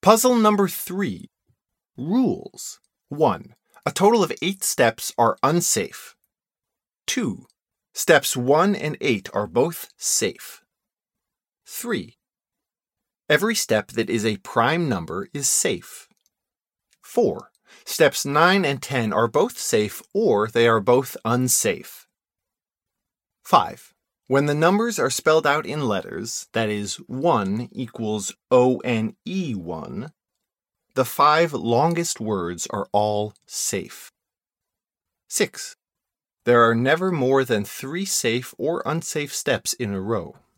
Puzzle number 3. Rules. 1. A total of 8 steps are unsafe. 2. Steps 1 and 8 are both safe. 3. Every step that is a prime number is safe. 4. Steps 9 and 10 are both safe or they are both unsafe. 5. When the numbers are spelled out in letters, that is 1 equals ONE1, the 5 longest words are all safe. 6. There are never more than 3 safe or unsafe steps in a row.